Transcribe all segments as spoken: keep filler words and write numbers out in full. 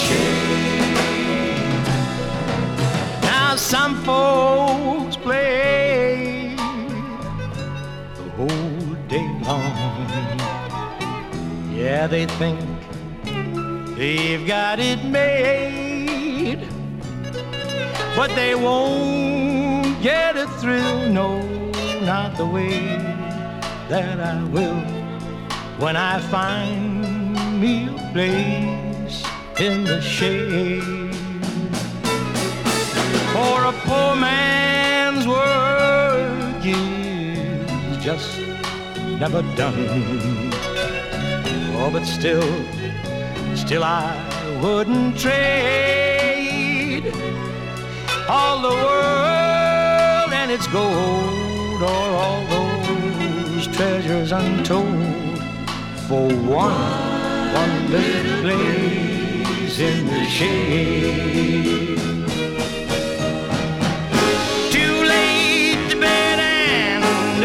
shade. Now some folks play the whole day long. Yeah, they think they've got it made, but they won't get a thrill, no, not the way that I will when I find me a place in the shade. For a poor man's work is just never done. Oh, but still, still I wouldn't trade all the world and its gold, or all those treasures untold, for one, one little place in the shade. Too late to bed and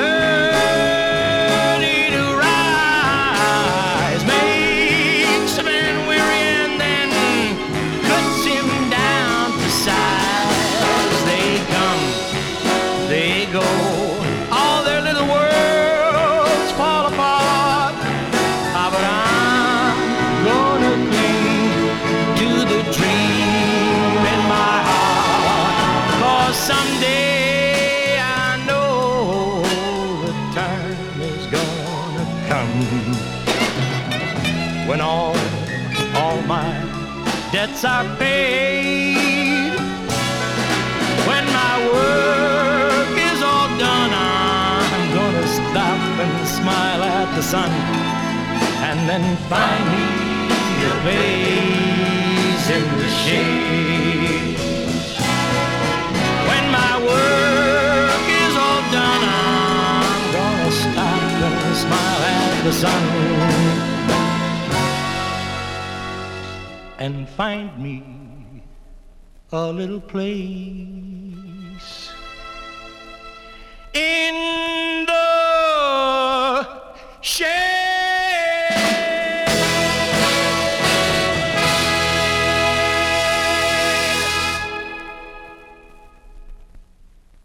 early to rise makes a man weary and then cuts him down to size. They come, they go, all their little worlds fall apart. Ah, but I'm gonna cling to the dream in my heart, 'cause someday I know the time is gonna come when all, all my debts are paid, when my work is all done. I'm gonna stop and smile at the sun, and then find me a place in the shade. When my work is all done, I'm gonna stop and smile at the sun, and find me a little place in the shade.